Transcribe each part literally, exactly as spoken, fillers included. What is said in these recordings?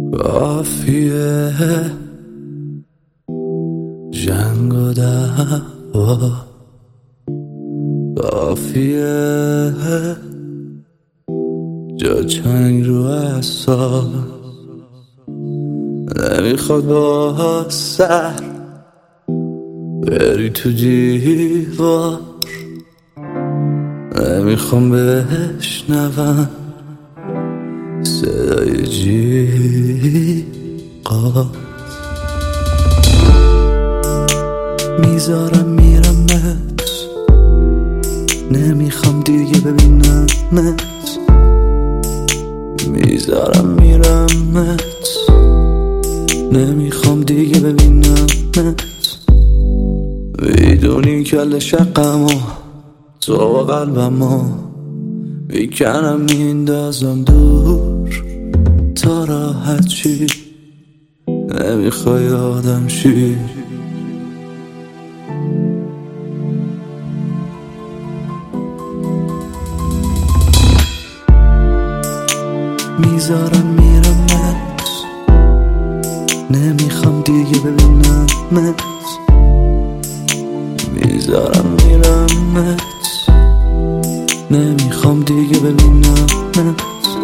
کافیه جنگ و دعوا، کافیه جا چنگ رو اعصاب، نمیخواد با سر بری تو دیوار، نمیخوام بشنوم صدای جیغات، میذارم میرمت، نمیخوام دیگه ببینمت، میذارم میرمت، نمیخوام دیگه ببینمت، میدونی کل شقمو تو و قلبمو میکنم میندازم دور تا راحت چی، نمیخوای آدم شی. میذارم میرمت، نمیخوام دیگه ببینمت، میذارم میرمت، نمیخوام دیگه ببینمت،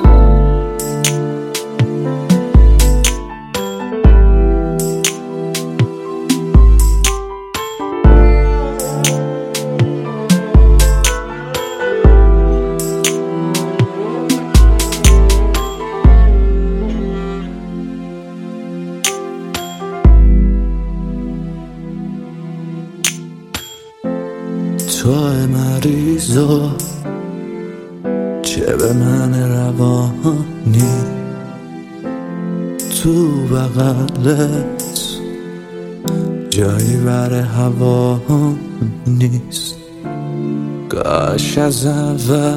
توی مریضا چه به من روانی، تو بغلت جایی بر هوا نیست، کاش از اول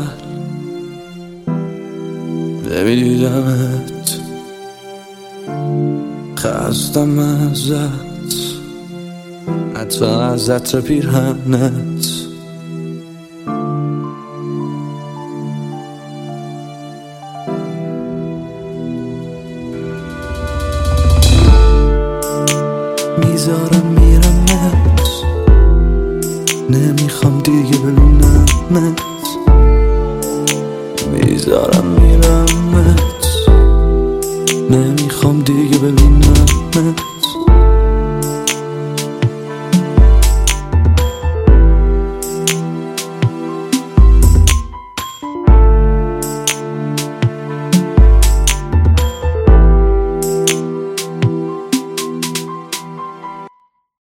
نمیدیدمت، خستم ازت، حتی از عطر پیرهنت، میذارم میرمت، نمیخوام دیگه ببینمت، میذارم میرمت، نمیخوام دیگه ببینمت.